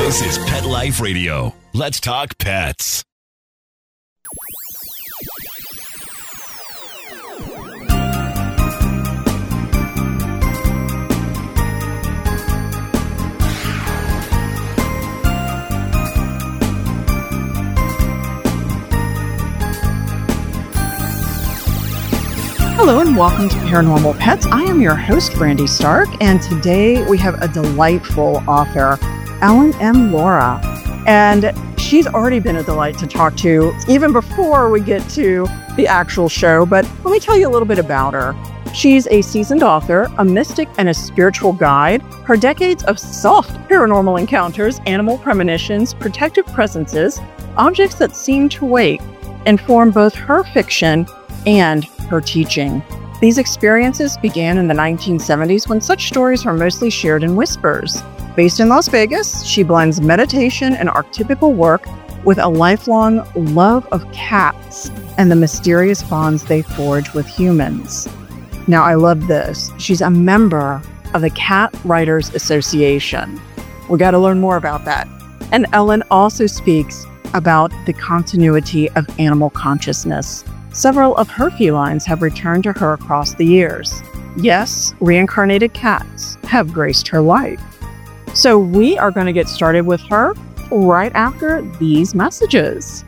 This is Pet Life Radio. Let's talk pets. Hello and welcome to Paranormal Pets. I am your host, Brandy Stark, and today we have a delightful author, Ellen M. Laura. And she's already been a delight to talk to, even before we get to the actual show. But let me tell you a little bit about her. She's a seasoned author, a mystic, and a spiritual guide. Her decades of soft paranormal encounters, animal premonitions, protective presences, objects that seem to wake, inform both her fiction and her teaching. These experiences began in the 1970s when such stories were mostly shared in whispers. Based in Las Vegas, she blends meditation and archetypical work with a lifelong love of cats and the mysterious bonds they forge with humans. Now, I love this. She's a member of the Cat Writers Association. We got to learn more about that. And Ellen also speaks about the continuity of animal consciousness. Several of her felines have returned to her across the years. Yes, reincarnated cats have graced her life. So we are going to get started with her right after these messages.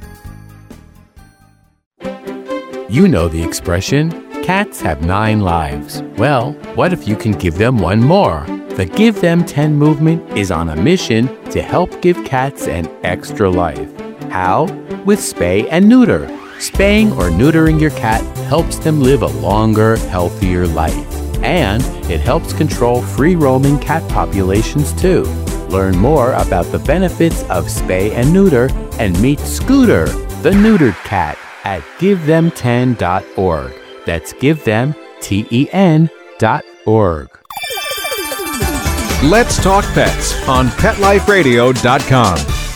You know the expression, cats have 9 lives. Well, what if you can give them one more? The Give Them 10 movement is on a mission to help give cats an extra life. How? With spay and neuter. Spaying or neutering your cat helps them live a longer, healthier life. And it helps control free-roaming cat populations too. Learn more about the benefits of spay and neuter and meet Scooter, the neutered cat, at GiveThem10.org. That's GiveThem10.org. Let's Talk Pets on PetLifeRadio.com.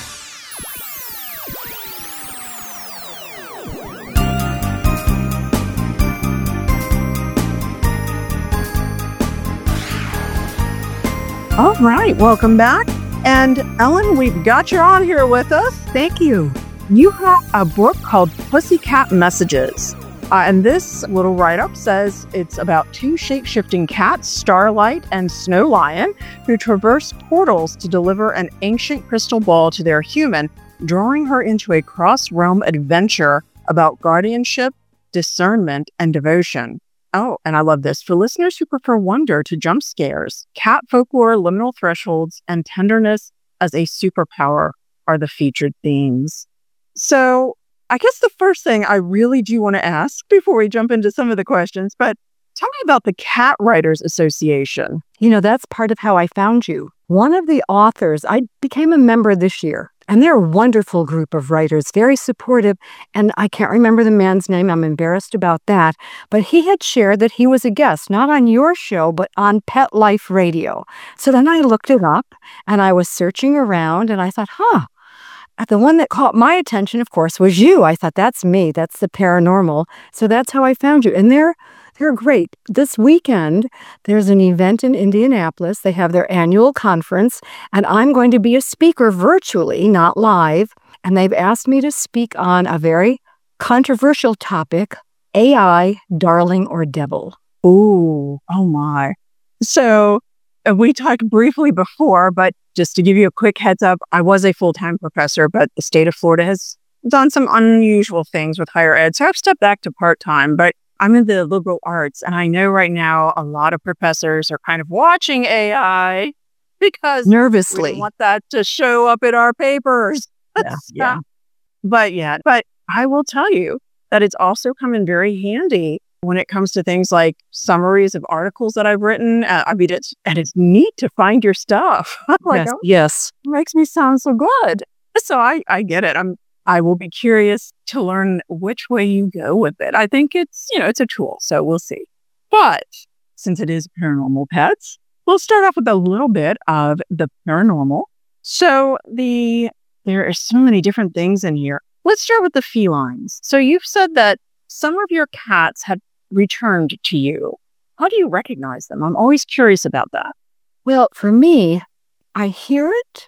All right, welcome back. And Ellen, we've got you on here with us. Thank you. You have a book called Pussycat Messages. And this little write-up says it's about 2 shape-shifting cats, Starlight and Snow Lion, who traverse portals to deliver an ancient crystal ball to their human, drawing her into a cross-realm adventure about guardianship, discernment, and devotion. Oh, and I love this. For listeners who prefer wonder to jump scares, cat folklore, liminal thresholds, and tenderness as a superpower are the featured themes. So I guess the first thing I really do want to ask before we jump into some of the questions, but tell me about the Cat Writers Association. You know, that's part of how I found you. One of the authors, I became a member this year, and they're a wonderful group of writers, very supportive, and I can't remember the man's name. I'm embarrassed about that, but he had shared that he was a guest, not on your show, but on Pet Life Radio. So then I looked it up, and I was searching around, and I thought, the one that caught my attention, of course, was you. I thought, that's me. That's the paranormal. So that's how I found you. And they're great. This weekend, there's an event in Indianapolis. They have their annual conference, and I'm going to be a speaker virtually, not live. And they've asked me to speak on a very controversial topic, AI, darling or devil. Ooh, oh my. So we talked briefly before, but just to give you a quick heads up, I was a full-time professor, but the state of Florida has done some unusual things with higher ed. So I've stepped back to part-time, but I'm in the liberal arts. And I know right now a lot of professors are kind of watching AI because nervously we don't want that to show up in our papers. Yeah. But I will tell you that it's also come in very handy when it comes to things like summaries of articles that I've written. It's neat to find your stuff. Yes. It makes me sound so good. So I get it. I will be curious to learn which way you go with it. I think it's a tool, so we'll see. But since it is Paranormal Pets, we'll start off with a little bit of the paranormal. So there are so many different things in here. Let's start with the felines. So you've said that some of your cats have returned to you. How do you recognize them? I'm always curious about that. Well, for me, I hear it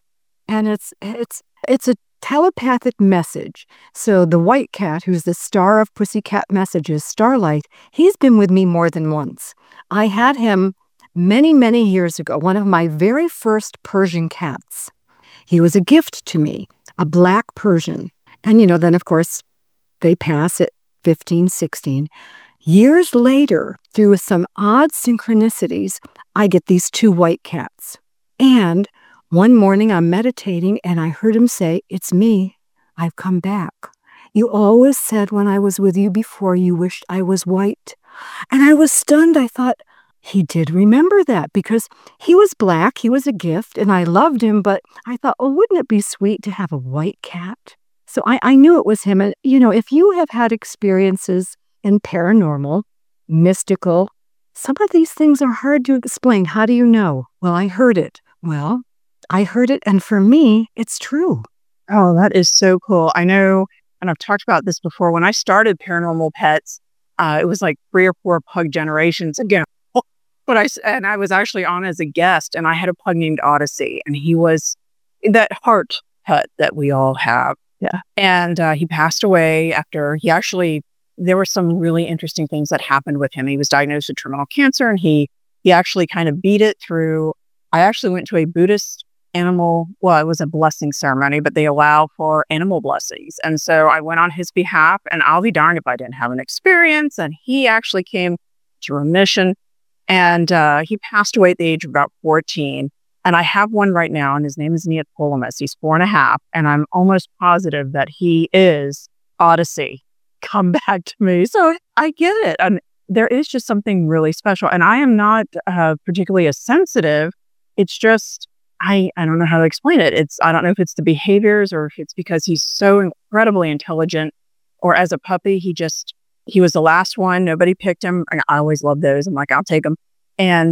And it's a telepathic message. So the white cat, who's the star of Pussycat Messages, Starlight, he's been with me more than once. I had him many, many years ago, one of my very first Persian cats. He was a gift to me, a black Persian. And, then, of course, they pass at 15, 16. Years later, through some odd synchronicities, I get these 2 white cats. And one morning I'm meditating and I heard him say, "It's me. I've come back. You always said when I was with you before you wished I was white." And I was stunned. I thought, he did remember that because he was black. He was a gift and I loved him. But I thought, oh, wouldn't it be sweet to have a white cat? So I knew it was him. And, if you have had experiences in paranormal, mystical, some of these things are hard to explain. How do you know? Well, I heard it. Well, I heard it. And for me, it's true. Oh, that is so cool. I know, and I've talked about this before. When I started Paranormal Pets, it was like 3 or 4 pug generations ago. But I was actually on as a guest, and I had a pug named Odyssey, and he was that heart pet that we all have. Yeah. And he passed away after there were some really interesting things that happened with him. He was diagnosed with terminal cancer, and he actually kind of beat it through. I actually went to a Buddhist it was a blessing ceremony, but they allow for animal blessings. And so I went on his behalf, and I'll be darned if I didn't have an experience. And he actually came to remission, and he passed away at the age of about 14. And I have one right now, and his name is Neoptolemos. He's 4.5, and I'm almost positive that he is Odyssey come back to me. So I get it. And there is just something really special. And I am not particularly a sensitive. It's just, I don't know how to explain it. I don't know if it's the behaviors or if it's because he's so incredibly intelligent, or as a puppy, he was the last one. Nobody picked him. And I always love those. I'm like, I'll take him. And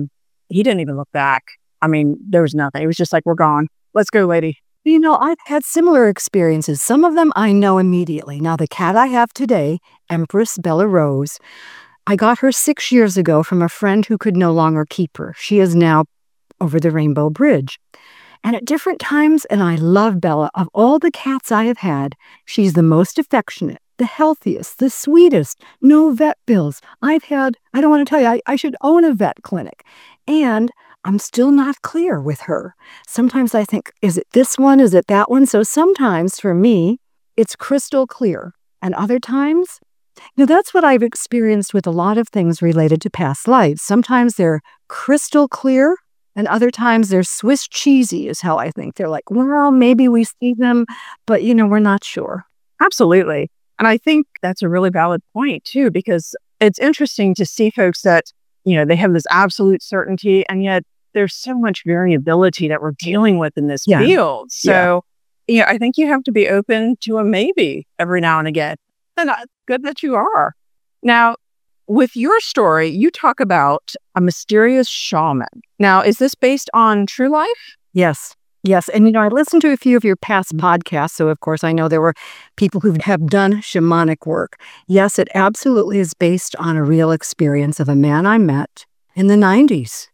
he didn't even look back. I mean, there was nothing. It was just like, we're gone. Let's go, lady. I've had similar experiences. Some of them I know immediately. Now, the cat I have today, Empress Bella Rose, I got her 6 years ago from a friend who could no longer keep her. She is now over the Rainbow Bridge. And at different times, and I love Bella, of all the cats I have had, she's the most affectionate, the healthiest, the sweetest, no vet bills. I don't want to tell you, I should own a vet clinic. And I'm still not clear with her. Sometimes I think, is it this one? Is it that one? So sometimes for me, it's crystal clear. And other times, that's what I've experienced with a lot of things related to past lives. Sometimes they're crystal clear, and other times they're Swiss cheesy is how I think. They're like, well, maybe we see them, but we're not sure. Absolutely. And I think that's a really valid point too, because it's interesting to see folks that, they have this absolute certainty, and yet there's so much variability that we're dealing with in this field. So, I think you have to be open to a maybe every now and again. And good that you are. Now, with your story, you talk about a mysterious shaman. Now, is this based on true life? Yes. And, I listened to a few of your past podcasts. So, of course, I know there were people who have done shamanic work. Yes, it absolutely is based on a real experience of a man I met in the 90s,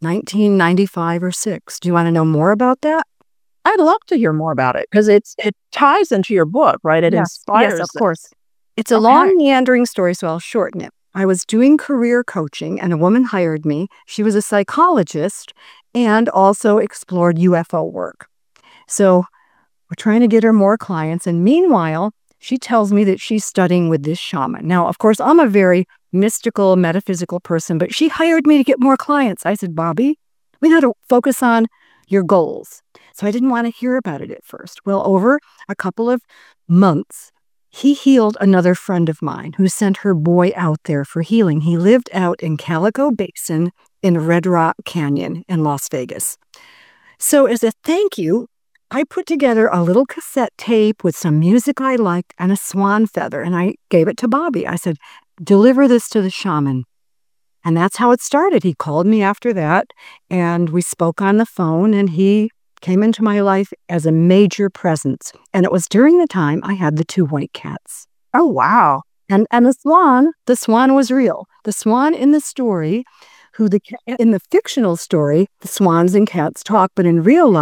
1995 or 6. Do you want to know more about that? I'd love to hear more about it because it ties into your book, right? It inspires. Yes, of course. It's a long, meandering story, so I'll shorten it. I was doing career coaching and a woman hired me. She was a psychologist and also explored UFO work. So we're trying to get her more clients. And meanwhile, she tells me that she's studying with this shaman. Now, of course, I'm a very mystical, metaphysical person, but she hired me to get more clients. I said, Bobby, we got to focus on your goals. So I didn't want to hear about it at first. Well, over a couple of months, he healed another friend of mine who sent her boy out there for healing. He lived out in Calico Basin in Red Rock Canyon in Las Vegas. So as a thank you, I put together a little cassette tape with some music I liked and a swan feather, and I gave it to Bobby. I said, deliver this to the shaman. And that's how it started. He called me after that, and we spoke on the phone, and he came into my life as a major presence. And it was during the time I had the 2 white cats. Oh, wow. And the swan was real. The swan in the story, in the fictional story, the swans and cats talk, but in real life,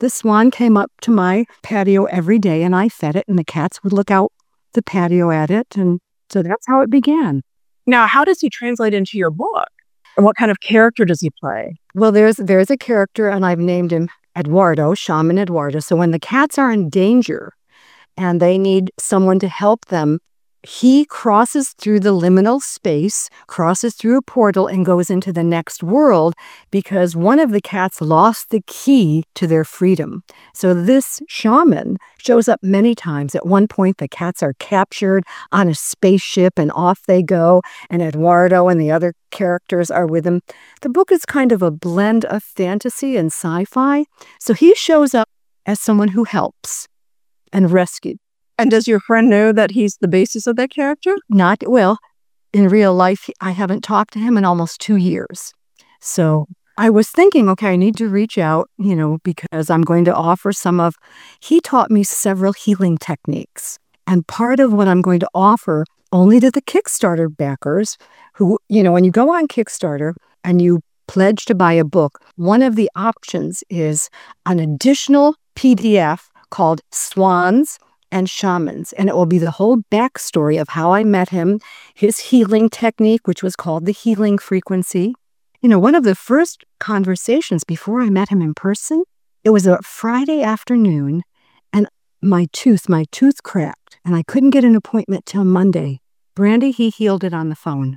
the swan came up to my patio every day and I fed it, and the cats would look out the patio at it. And so that's how it began. Now, how does he translate into your book? And what kind of character does he play? Well, there's a character, and I've named him Eduardo, Shaman Eduardo. So when the cats are in danger and they need someone to help them, he crosses through the liminal space, crosses through a portal, and goes into the next world because one of the cats lost the key to their freedom. So this shaman shows up many times. At one point, the cats are captured on a spaceship and off they go, and Eduardo and the other characters are with him. The book is kind of a blend of fantasy and sci-fi. So he shows up as someone who helps and rescues. And does your friend know that he's the basis of that character? Not, well, in real life, I haven't talked to him in almost 2 years. So I was thinking, okay, I need to reach out, because I'm going to offer he taught me several healing techniques. And part of what I'm going to offer only to the Kickstarter backers who, when you go on Kickstarter and you pledge to buy a book, one of the options is an additional PDF called Swans and Shamans, and it will be the whole backstory of how I met him, his healing technique, which was called the healing frequency. One of the first conversations before I met him in person, it was a Friday afternoon, and my tooth cracked, and I couldn't get an appointment till Monday. Brandy, he healed it on the phone.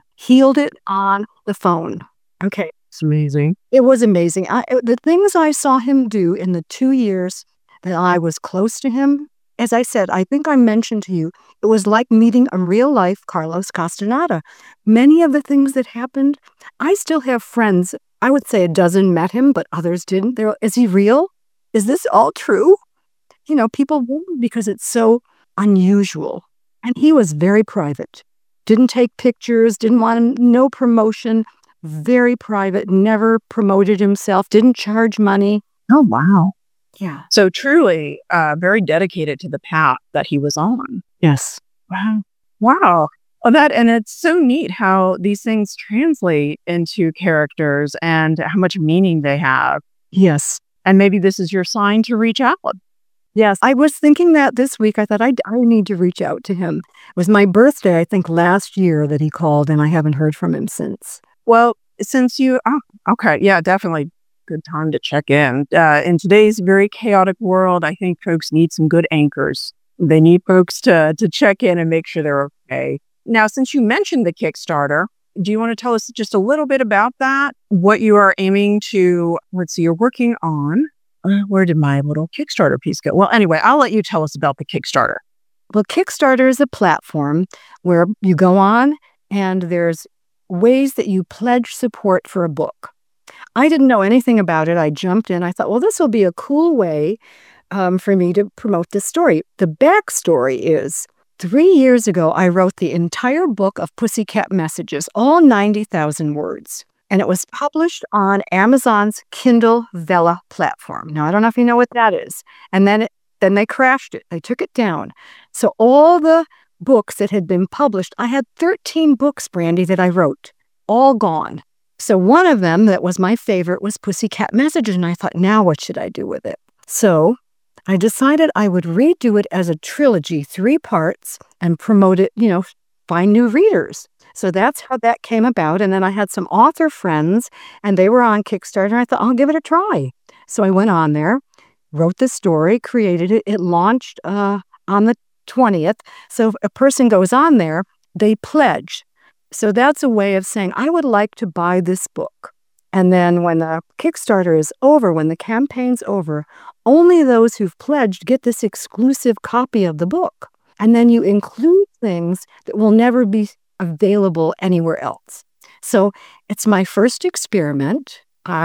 Okay. It's amazing. It was amazing. The things I saw him do in the 2 years that I was close to him, as I said, I think I mentioned to you, it was like meeting a real-life Carlos Castaneda. Many of the things that happened, I still have friends, I would say a dozen met him, but others didn't. Is he real? Is this all true? People wonder because it's so unusual. And he was very private. Didn't take pictures, didn't want no promotion, very private, never promoted himself, didn't charge money. Oh, wow. Yeah. So truly very dedicated to the path that he was on. Yes. Wow. Wow. Well, and it's so neat how these things translate into characters and how much meaning they have. Yes. And maybe this is your sign to reach out. Yes. I was thinking that this week. I thought I need to reach out to him. It was my birthday, I think, last year that he called, and I haven't heard from him since. Well, since okay. Yeah, definitely. Good time to check in. In today's very chaotic world, I think folks need some good anchors. They need folks to check in and make sure they're okay. Now, since you mentioned the Kickstarter, do you want to tell us just a little bit about that? What you are aiming to, you're working on. Where did my little Kickstarter piece go? Well, anyway, I'll let you tell us about the Kickstarter. Well, Kickstarter is a platform where you go on and there's ways that you pledge support for a book. I didn't know anything about it. I jumped in. I thought, well, this will be a cool way for me to promote this story. The backstory is 3 years ago, I wrote the entire book of Pussycat Messages, all 90,000 words. And it was published on Amazon's Kindle Vella platform. Now, I don't know if you know what that is. And then they crashed it. They took it down. So all the books that had been published, I had 13 books, Brandy, that I wrote, all gone. So one of them that was my favorite was Pussycat Messages, and I thought, now what should I do with it? So I decided I would redo it as a trilogy, 3 parts, and promote it, find new readers. So that's how that came about. And then I had some author friends, and they were on Kickstarter, and I thought, I'll give it a try. So I went on there, wrote the story, created it. It launched on the 20th. So if a person goes on there, they pledge. So that's a way of saying, I would like to buy this book. And then when the Kickstarter is over, when the campaign's over, only those who've pledged get this exclusive copy of the book. And then you include things that will never be available anywhere else. So it's my first experiment.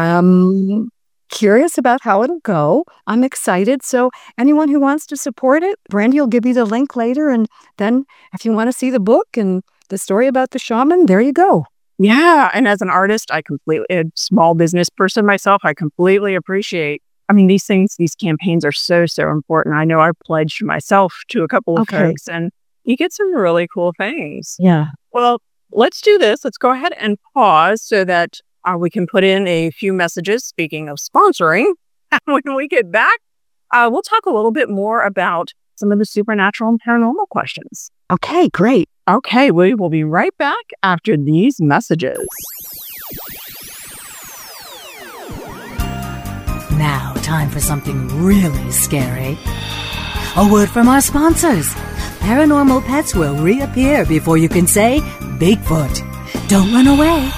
I'm curious about how it'll go. I'm excited. So anyone who wants to support it, Brandy will give you the link later. And then if you want to see the book and the story about the shaman, there you go. Yeah. And as an artist, a small business person myself, I completely appreciate. These things, these campaigns are so, so important. I know I pledged myself to a couple of folks, and you get some really cool things. Yeah. Well, let's do this. Let's go ahead and pause so that we can put in a few messages, speaking of sponsoring. When we get back, we'll talk a little bit more about some of the supernatural and paranormal questions. Okay, great. Okay, we will be right back after these messages. Now, time for something really scary. A word from our sponsors. Paranormal Pets will reappear before you can say Bigfoot. Don't run away.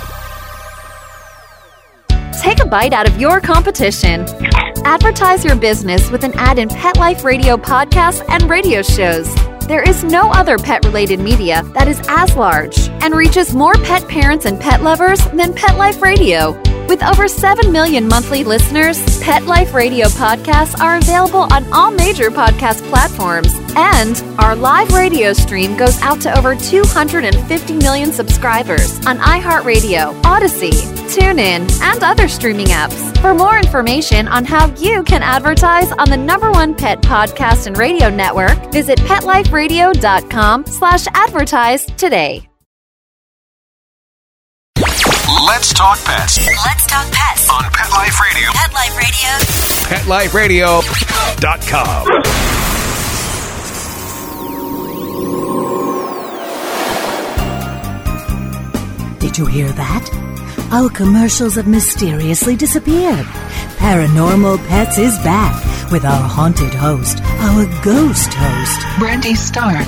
Take a bite out of your competition. Advertise your business with an ad in Pet Life Radio podcasts and radio shows. There is no other pet-related media that is as large and reaches more pet parents and pet lovers than Pet Life Radio. With over 7 million monthly listeners, Pet Life Radio podcasts are available on all major podcast platforms. And our live radio stream goes out to over 250 million subscribers on iHeartRadio, Odyssey, TuneIn, and other streaming apps. For more information on how you can advertise on the #1 pet podcast and radio network, visit PetLifeRadio.com/advertise today. Let's talk pets Let's talk pets on Pet Life Radio. Pet Life Radio. PetLifeRadio.com. Did you hear that? Our commercials have mysteriously disappeared. Paranormal Pets is back with our haunted host, our ghost host, Brandy Stark.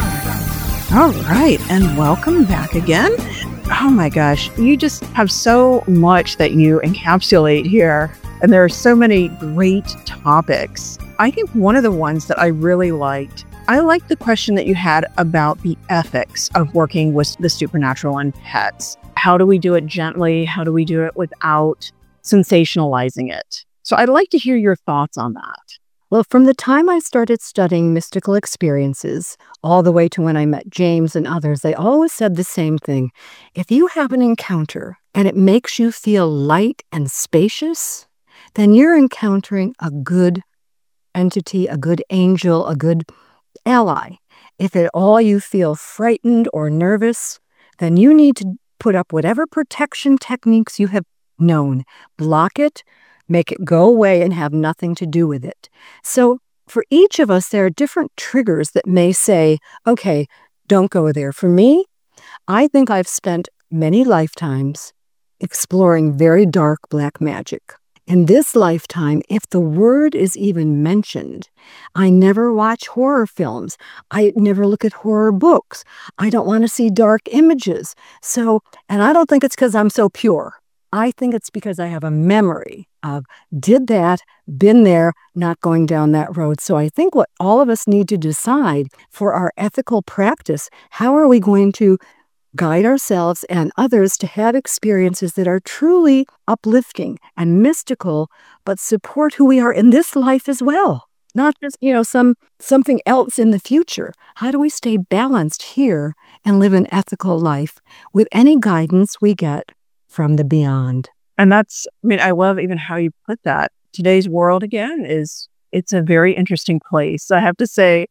All right, and welcome back again. Oh my gosh, you just have so much that you encapsulate here, and there are so many great topics. I think one of the ones that I really liked, I liked the question that you had about the ethics of working with the supernatural and pets. How do we do it gently? How do we do it without sensationalizing it? So I'd like to hear your thoughts on that. Well, from the time I started studying mystical experiences, all the way to when I met James and others, they always said the same thing. If you have an encounter and it makes you feel light and spacious, then you're encountering a good entity, a good angel, a good ally. If at all you feel frightened or nervous, then you need to put up whatever protection techniques you have known. Block it, make it go away, and have nothing to do with it. So for each of us, there are different triggers that may say, okay, don't go there. For me, I think I've spent many lifetimes exploring very dark black magic. In this lifetime, if the word is even mentioned, I never watch horror films. I never look at horror books. I don't want to see dark images. So, and I don't think it's because I'm so pure. I think it's because I have a memory of did that, been there, not going down that road. So I think what all of us need to decide for our ethical practice, how are we going to guide ourselves and others to have experiences that are truly uplifting and mystical, but support who we are in this life as well. Not just, something else in the future. How do we stay balanced here and live an ethical life with any guidance we get from the beyond? And I love even how you put that. Today's world, again, it's a very interesting place. I have to say,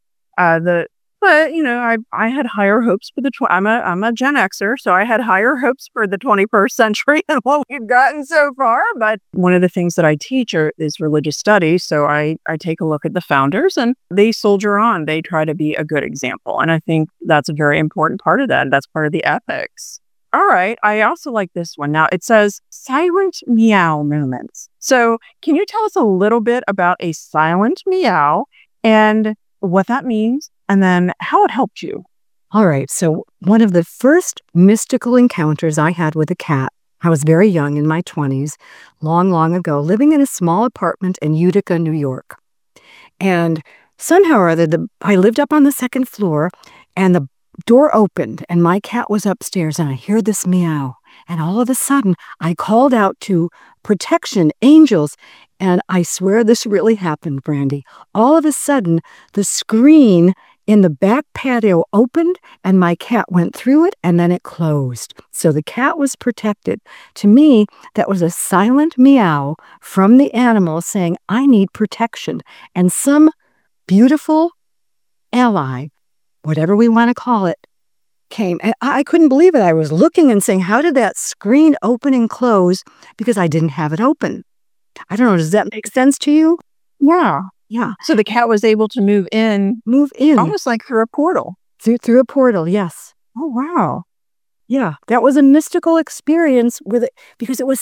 I had higher hopes for I'm a Gen Xer, so I had higher hopes for the 21st century than what we've gotten so far. But one of the things that I teach is religious studies. So I take a look at the founders, and they soldier on. They try to be a good example. And I think that's a very important part of that. That's part of the ethics. All right. I also like this one. Now, it says silent meow moments. So can you tell us a little bit about a silent meow and what that means, and then how it helped you? All right. So one of the first mystical encounters I had with a cat, I was very young, in my 20s, long, long ago, living in a small apartment in Utica, New York. And somehow or other, I lived up on the second floor, and the door opened, and my cat was upstairs, and I hear this meow. And all of a sudden, I called out to protection, angels, and I swear this really happened, Brandy. All of a sudden, the screen in the back patio opened, and my cat went through it, and then it closed. So the cat was protected. To me, that was a silent meow from the animal saying, I need protection. And some beautiful ally, whatever we want to call it, came. And I couldn't believe it. I was looking and saying, how did that screen open and close? Because I didn't have it open. I don't know. Does that make sense to you? Wow. Yeah. So the cat was able to move in almost like through a portal. Through a portal, yes. Oh, wow. Yeah, that was a mystical experience with it because it was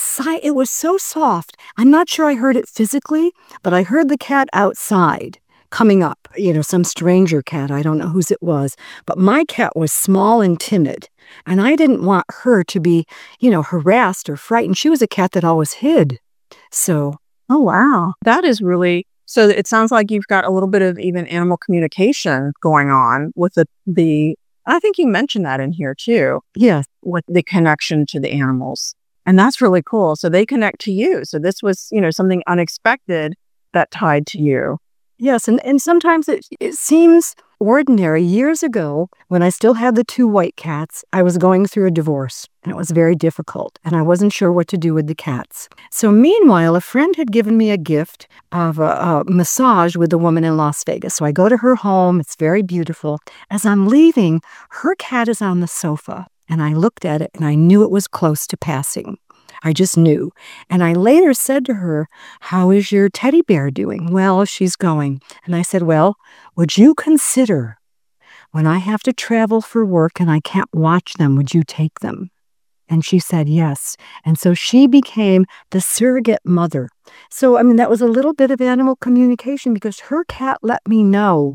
so soft. I'm not sure I heard it physically, but I heard the cat outside coming up, some stranger cat. I don't know whose it was, but my cat was small and timid, and I didn't want her to be, harassed or frightened. She was a cat that always hid. So, oh, wow. That is really, so it sounds like you've got a little bit of even animal communication going on with the I think you mentioned that in here too. yes. With the connection to the animals. And that's really cool. So they connect to you. So this was, something unexpected that tied to you. Yes, and sometimes it seems ordinary. Years ago, when I still had the 2 white cats, I was going through a divorce, and it was very difficult, and I wasn't sure what to do with the cats. So meanwhile, a friend had given me a gift of a massage with a woman in Las Vegas. So I go to her home. It's very beautiful. As I'm leaving, her cat is on the sofa, and I looked at it, and I knew it was close to passing. I just knew. And I later said to her, "How is your teddy bear doing?" "Well, she's going." And I said, "Well, would you consider when I have to travel for work and I can't watch them, would you take them?" And she said yes. And so she became the surrogate mother. So, that was a little bit of animal communication because her cat let me know.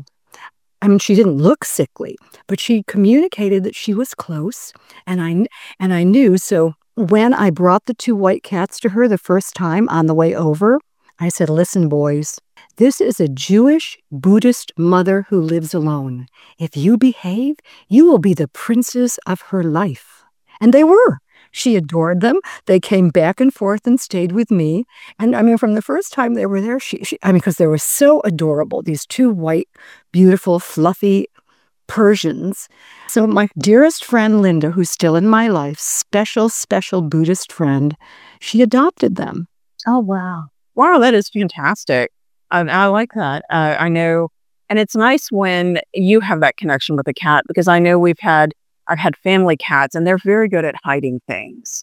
She didn't look sickly, but she communicated that she was close, and I knew. So when I brought the 2 white cats to her the first time on the way over, I said, "Listen, boys, this is a Jewish Buddhist mother who lives alone. If you behave, you will be the princes of her life." And they were. She adored them. They came back and forth and stayed with me. And from the first time they were there, because they were so adorable, these 2 white, beautiful, fluffy Persians. So my dearest friend, Linda, who's still in my life, special, special Buddhist friend, she adopted them. Oh, wow. Wow, that is fantastic. I like that. I know. And it's nice when you have that connection with a cat because I know I've had family cats and they're very good at hiding things.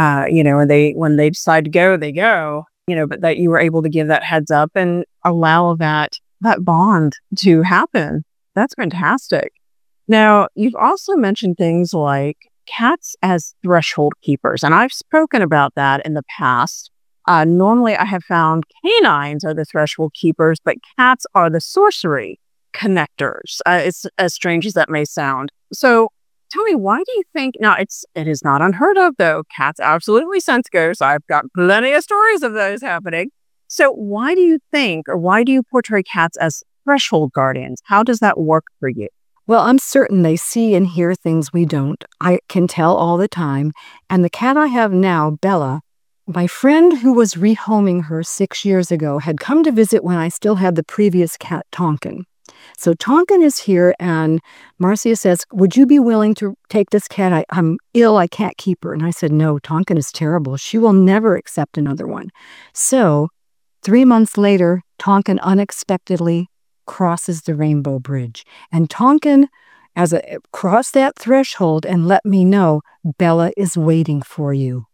And when they decide to go, they go, but that you were able to give that heads up and allow that bond to happen. That's fantastic. Now, you've also mentioned things like cats as threshold keepers, and I've spoken about that in the past. Normally, I have found canines are the threshold keepers, but cats are the sorcery connectors. It's as strange as that may sound. So tell me, why do you think, now it is not unheard of though, cats absolutely sense ghosts. I've got plenty of stories of those happening. So why do you think, or why do you portray cats as threshold guardians? How does that work for you? Well, I'm certain they see and hear things we don't. I can tell all the time. And the cat I have now, Bella, my friend who was rehoming her 6 years ago had come to visit when I still had the previous cat, Tonkin. So Tonkin is here, and Marcia says, "Would you be willing to take this cat? I'm ill. I can't keep her." And I said, "No, Tonkin is terrible. She will never accept another one." So 3 months later, Tonkin unexpectedly crosses the Rainbow Bridge. And Tonkin crossed that threshold and let me know, "Bella is waiting for you."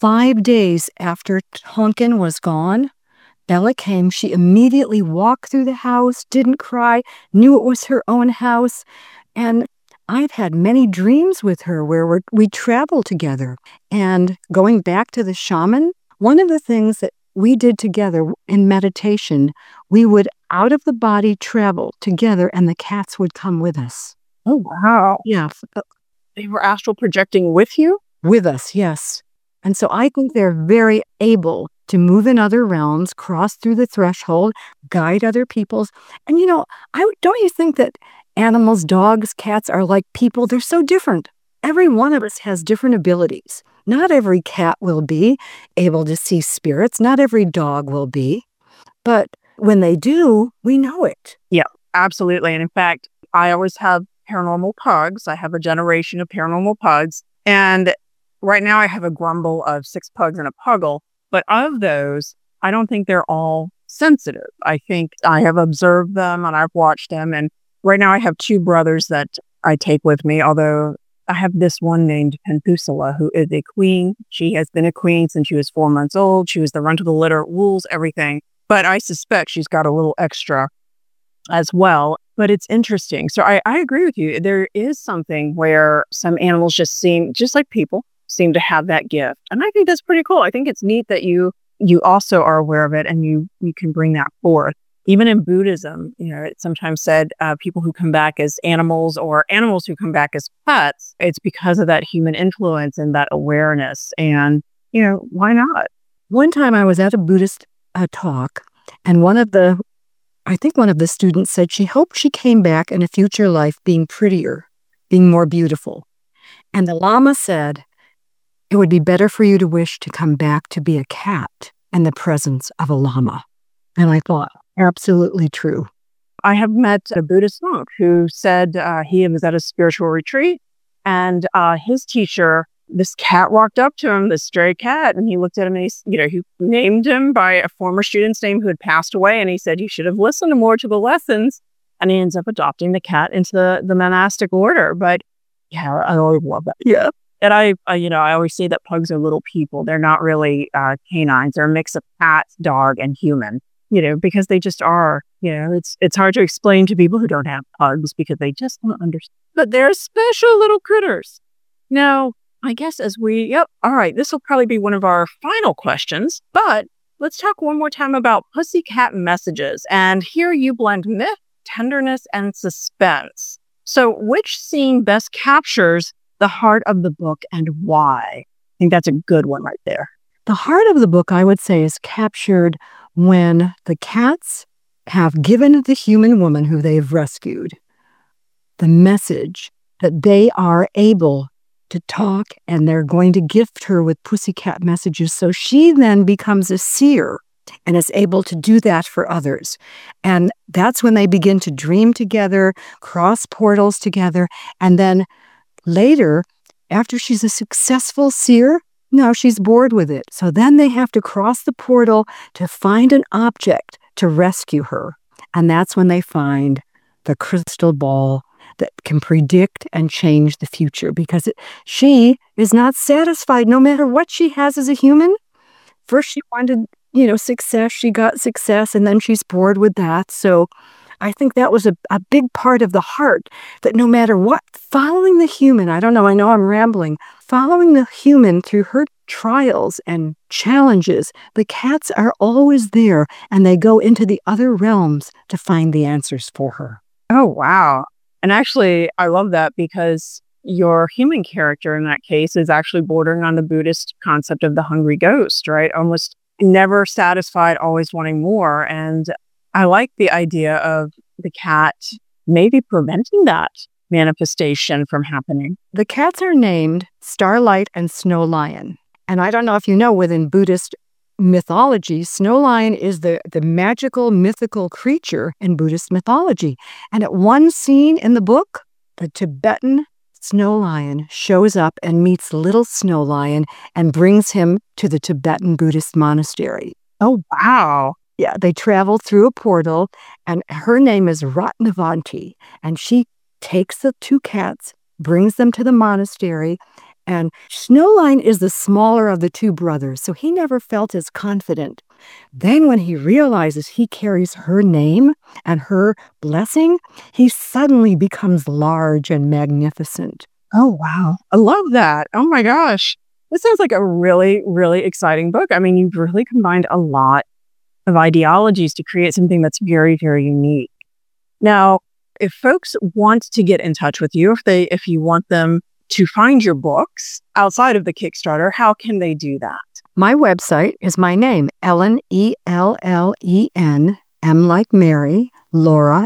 5 days after Tonkin was gone, Bella came. She immediately walked through the house, didn't cry, knew it was her own house. And I've had many dreams with her where we travel together. And going back to the shaman, one of the things that we did together in meditation, we would out of the body travel together and the cats would come with us. Oh, wow. Yeah. They were astral projecting with you? With us, yes. And so I think they're very able to move in other realms, cross through the threshold, guide other people's. And don't you think that animals, dogs, cats are like people? They're so different. Every one of us has different abilities. Not every cat will be able to see spirits. Not every dog will be. But when they do, we know it. Yeah, absolutely. And in fact, I always have paranormal pugs. I have a generation of paranormal pugs. And right now I have a grumble of 6 pugs and a puggle. But of those, I don't think they're all sensitive. I think I have observed them and I've watched them. And right now I have 2 brothers that I take with me, although I have this one named Penthusala, who is a queen. She has been a queen since she was 4 months old. She was the runt of the litter, rules everything. but I suspect she's got a little extra as well. But it's interesting. So I agree with you. There is something where some animals just seem, just like people, seem to have that gift. And I think that's pretty cool. I think it's neat that you also are aware of it and you can bring that forth. Even in Buddhism, it's sometimes said people who come back as animals or animals who come back as pets, it's because of that human influence and that awareness. And, why not? One time I was at a Buddhist talk, and one of the students said she hoped she came back in a future life being prettier, being more beautiful. And the Lama said, it would be better for you to wish to come back to be a cat in the presence of a llama. And I thought, absolutely true. I have met a Buddhist monk who said he was at a spiritual retreat, and his teacher, this cat walked up to him, this stray cat, and he looked at him and he named him by a former student's name who had passed away, and he said, you should have listened more to the lessons. And he ends up adopting the cat into the monastic order. But yeah, I always love that. Yeah. And I always say that pugs are little people. They're not really canines. They're a mix of cat, dog, and human, because they just are. It's hard to explain to people who don't have pugs because they just don't understand. But they're special little critters. Now, I guess all right, this will probably be one of our final questions, but let's talk one more time about pussycat messages. And here you blend myth, tenderness, and suspense. So which scene best captures the heart of the book and why? I think that's a good one right there. The heart of the book, I would say, is captured when the cats have given the human woman who they've rescued the message that they are able to talk, and they're going to gift her with pussycat messages. So she then becomes a seer and is able to do that for others. And that's when they begin to dream together, cross portals together. And then later, after she's a successful seer, she's bored with it. So then they have to cross the portal to find an object to rescue her. And that's when they find the crystal ball that can predict and change the future, because she is not satisfied no matter what she has as a human. First, she wanted, success. She got success, and then she's bored with that. So I think that was a big part of the heart, that no matter what, following the human, I know I'm rambling, following the human through her trials and challenges, the cats are always there, and they go into the other realms to find the answers for her. Oh, wow. And actually, I love that because your human character in that case is actually bordering on the Buddhist concept of the hungry ghost, right? Almost never satisfied, always wanting more. And I like the idea of the cat maybe preventing that manifestation from happening. The cats are named Starlight and Snow Lion. And I don't know if you know, within Buddhist mythology, Snow Lion is the magical, mythical creature in Buddhist mythology. And at one scene in the book, the Tibetan Snow Lion shows up and meets little Snow Lion and brings him to the Tibetan Buddhist monastery. Oh, wow. Yeah, they travel through a portal, and her name is Ratnavanti. And she takes the two cats, brings them to the monastery. And Snowline is the smaller of the two brothers, so he never felt as confident. Then when he realizes he carries her name and her blessing, he suddenly becomes large and magnificent. Oh, wow. I love that. Oh, my gosh. This sounds like a really, really exciting book. I mean, you've really combined a lot of ideologies to create something that's very, very unique. Now, if folks want to get in touch with you, if you want them to find your books outside of the Kickstarter, how can they do that? My website is my name, Ellen, ELLEN, M like Mary, Laura,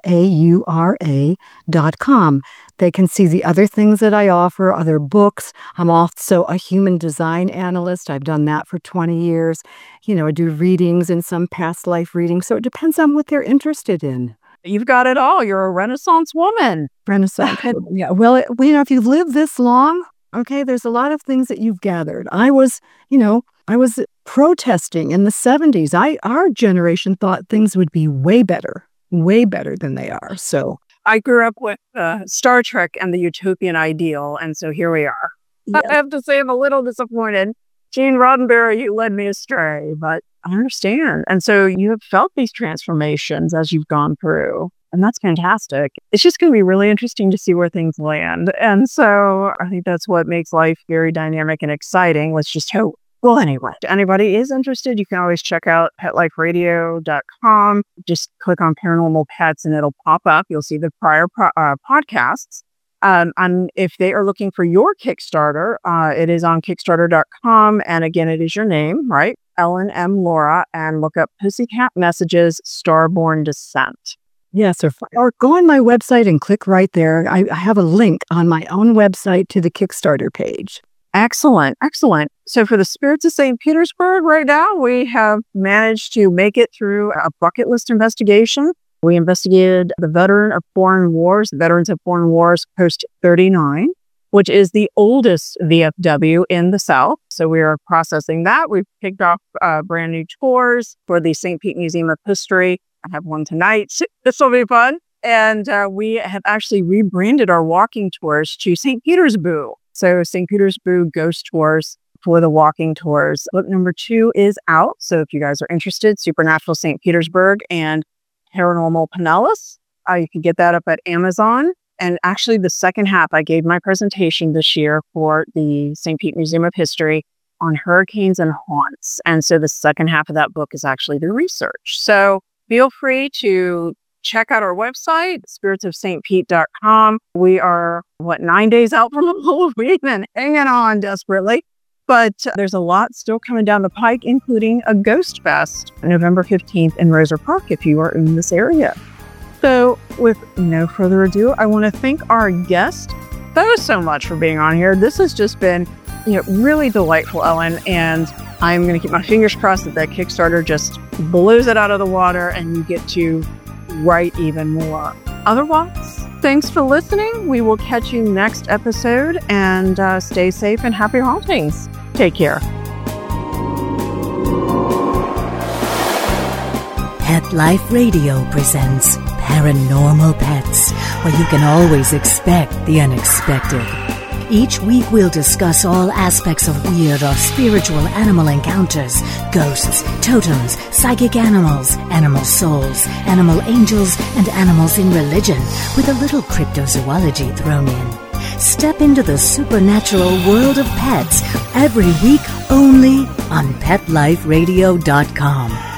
LAURA.com. They can see the other things that I offer, other books. I'm also a human design analyst. I've done that for 20 years. I do readings and some past life readings. So it depends on what they're interested in. You've got it all. You're a Renaissance woman. Renaissance. Yeah. Well, if you've lived this long, okay, there's a lot of things that you've gathered. I was protesting in the 70s. Our generation thought things would be way better than they are. So I grew up with Star Trek and the utopian ideal. And so here we are. Yes. I have to say I'm a little disappointed. Gene Roddenberry, you led me astray, but I understand. And so you have felt these transformations as you've gone through. And that's fantastic. It's just going to be really interesting to see where things land. And so I think that's what makes life very dynamic and exciting. Let's just hope. Well, anyway, if anybody is interested, you can always check out PetLifeRadio.com. Just click on Paranormal Pets and it'll pop up. You'll see the prior podcasts. And if they are looking for your Kickstarter, it is on Kickstarter.com. And again, it is your name, right? Ellen M. Laura, and look up Pussycat Messages Starborn Descent. Yes, or go on my website and click right there. I have a link on my own website to the Kickstarter page. Excellent. Excellent. So for the Spirits of St. Petersburg right now, we have managed to make it through a bucket list investigation. We investigated the Veterans of Foreign Wars Post 39, which is the oldest VFW in the South. So we are processing that. We've kicked off brand new tours for the St. Pete Museum of History. I have one tonight. This will be fun. And we have actually rebranded our walking tours to St. Peter's Boo. So St. Peter's Boo Ghost Tours for the walking tours. Book number 2 is out. So if you guys are interested, Supernatural St. Petersburg and Paranormal Pinellas, you can get that up at Amazon. And actually the second half, I gave my presentation this year for the St. Pete Museum of History on hurricanes and haunts. And so the second half of that book is actually the research. So feel free to check out our website, spiritsofstpete.com. We are, 9 days out from Halloween and hanging on desperately. But there's a lot still coming down the pike, including a Ghost Fest, November 15th in Roser Park, if you are in this area. So with no further ado, I want to thank our guest so much for being on here. This has just been really delightful, Ellen, and I'm going to keep my fingers crossed that Kickstarter just blows it out of the water and you get to write even more. Otherwise, thanks for listening. We will catch you next episode, and stay safe and happy hauntings. Take care. Pet Life Radio presents Paranormal Pets, where you can always expect the unexpected. Each week we'll discuss all aspects of weird or spiritual animal encounters, ghosts, totems, psychic animals, animal souls, animal angels, and animals in religion, with a little cryptozoology thrown in. Step into the supernatural world of pets every week only on PetLifeRadio.com.